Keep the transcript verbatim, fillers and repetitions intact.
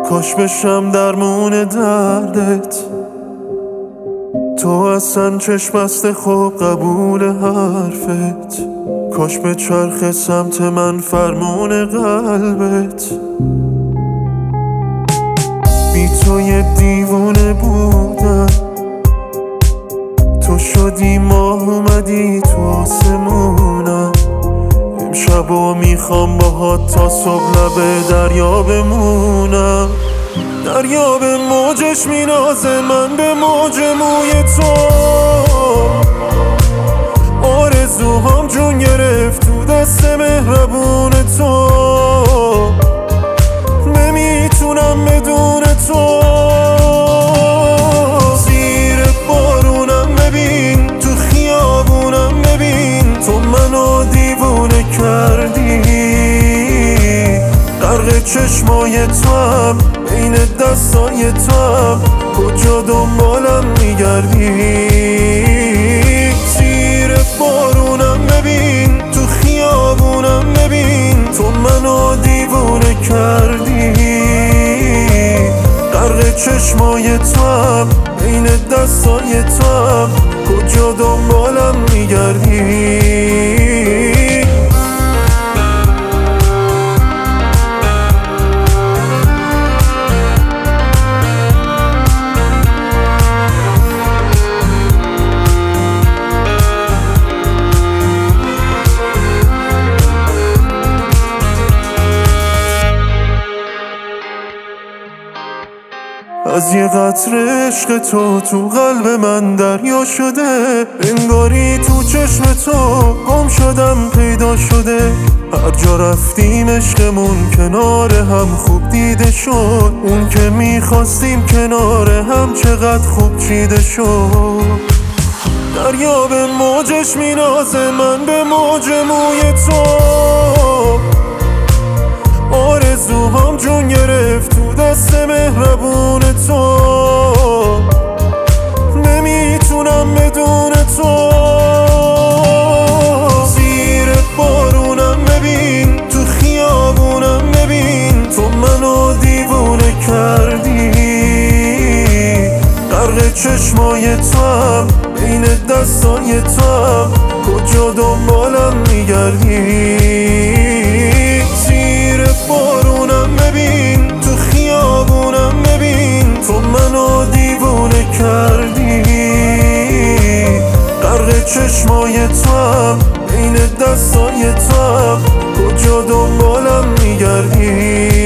کاش بشم درمون دردت. تو اصلا چشم بسته خوب قبول حرفت. کاش به چرخ سمت من فرمون قلبت. بی تو یه دیوونه بودم، تو شدی ماه اومدی تو آسمونم. امشبا میخوام باهات تا صبح لب دریا بمونم. دریا به موجش مینازه، من به موج موی تو. آرزوهام جون گرفت تو دست مهربون تو. نمیتونم بدون تو. زیر بارونم ببین، تو خیابونم ببین، تو منو دیوونه کردی. غرق چشمای تو هم، بین دستای تو هم، کجا دنبالم میگردی. زیر بارونم ببین، تو خیابونم ببین، تو منو دیوونه کردی. غرق چشمای تو هم، بین دستای تو هم، کجا دنبالم میگردی. از یه قطره عشق تو تو قلب من دریا شده. انگاری تو چشم تو گم شدم پیدا شده. هر جا رفتیم عشقمون کنار هم خوب دیده شد. اون که میخواستیم کنار هم چقدر خوب چیده شد. دریا به موجش مینازه، من به موج موی تو. آرزوهام جون گرفت تو دست مهربون تو. نمیتونم بدون تو. زیر بارونم ببین، تو خیابونم ببین، تو منو دیوونه کردی. غرق چشمای تو هم، بین دستای تو هم، کجا دنبالم میگردی. زیر بارونم ببین، تو خیابونم ببین، تو منو دیوونه کردی. غرق چشمای تو هم، بین دستای تو هم، کجا دنبالم میگردی.